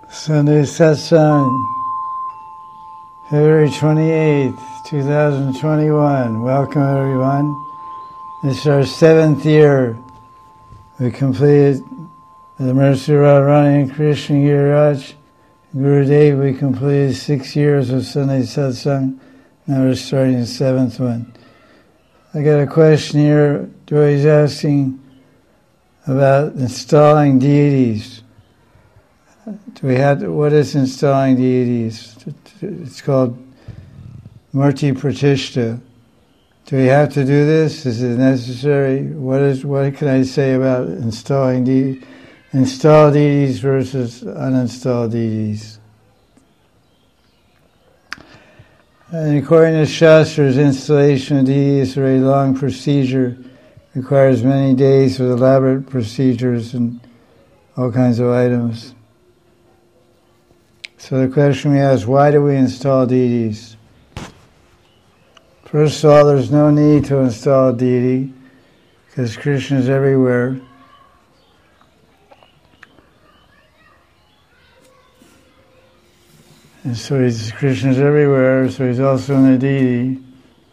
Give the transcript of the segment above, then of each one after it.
Sunday Satsang, February 28th, 2021. Welcome everyone. This is our 7th year. We completed the Mercy Radharani and Krishna Giriraj. Gurudev, we completed 6 years of Sunday Satsang. Now we're starting the 7th one. I got a question here. Joy's asking about installing deities. What is installing deities? It's called Murti Pratishta. Do we have to do this? Is it necessary? What can I say about installing deities? Installed deities versus uninstalled deities. And according to Shastras, installation of deities is a very long procedure. Requires many days with elaborate procedures and all kinds of items. So the question we ask, why do we install deities? First of all, there's no need to install a deity because Krishna is everywhere. And so Krishna is everywhere, so he's also in the deity.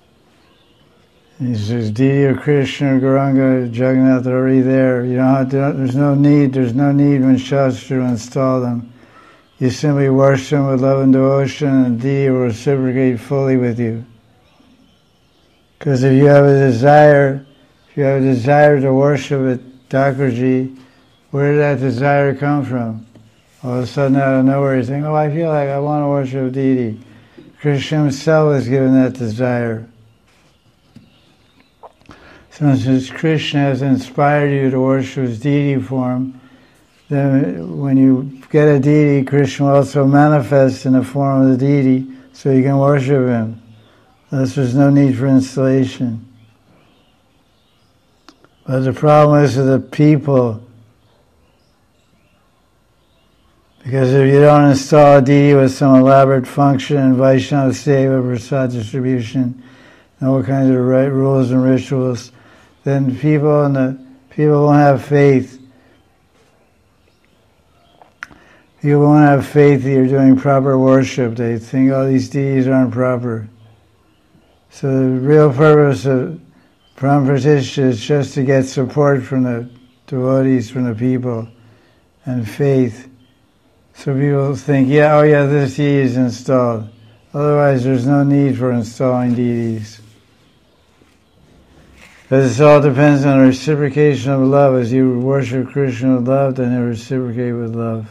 He says, deity of Krishna, Gauranga, Jagannath are already there. There's no need when Shastra to install them. You simply worship them with love and devotion, and the deity will reciprocate fully with you. Because if you have a desire to worship at Thakurji, where did that desire come from? All of a sudden, out of nowhere, you think, I feel like I want to worship a deity. Krishna himself was given that desire. So since Krishna has inspired you to worship his deity form, then when you get a deity, Krishna will also manifest in the form of the deity, so you can worship him. Thus there's no need for installation. But the problem is with the people, because if you don't install a deity with some elaborate function and Vaishnava Seva, Prasad distribution, and all kinds of rules and rituals, then people won't have faith. People won't have faith that you're doing proper worship. They think, these deities aren't proper. So the real purpose of Pram-Pratishtha is just to get support from the devotees, from the people, and faith. So people think, this deity is installed. Otherwise, there's no need for installing deities. Because it all depends on the reciprocation of love. As you worship Krishna with love, then you reciprocate with love.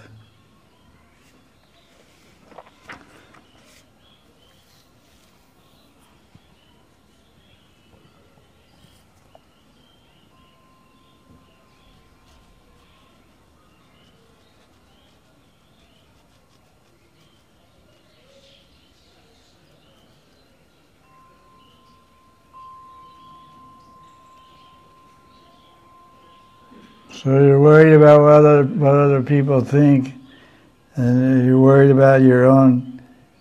So you're worried about what other people think, and you're worried about your own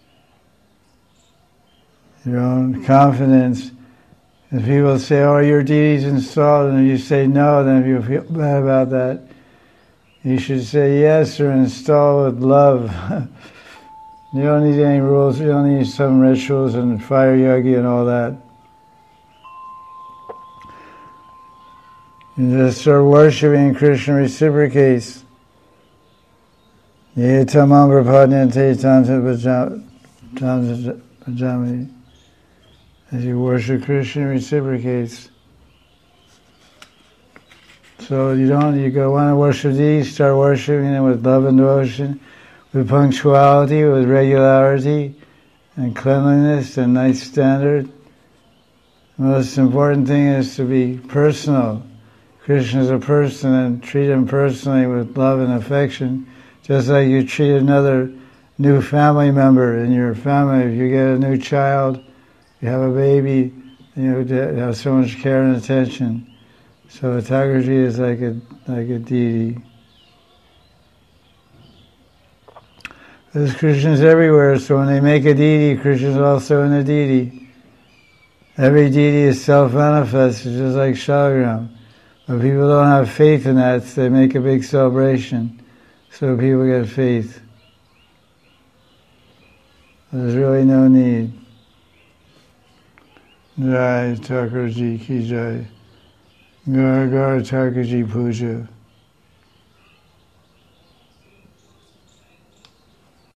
confidence. If people say, your deity's installed, and you say no, then if you feel bad about that, you should say yes, or install with love. You don't need any rules, you don't need some rituals and fire yogi and all that. You just start worshipping, Krishna reciprocates. Ye tamam prapadyante tanta pajami. As you worship, Krishna reciprocates. So want to worship these, start worshiping them with love and devotion, with punctuality, with regularity, and cleanliness, and nice standard. The most important thing is to be personal. Krishna is a person, and treat him personally with love and affection, just like you treat another new family member in your family. If you get a new child, you have a baby, you have so much care and attention. So Thakurji is like a deity. Because Krishna is everywhere, so when they make a deity, Krishna is also in the deity. Every deity is self-manifest, just like Shalagram. But people don't have faith in that, so they make a big celebration, so people get faith. There's really no need. Jai Thakurji ki jai. Gar Gar Thakurji Puja.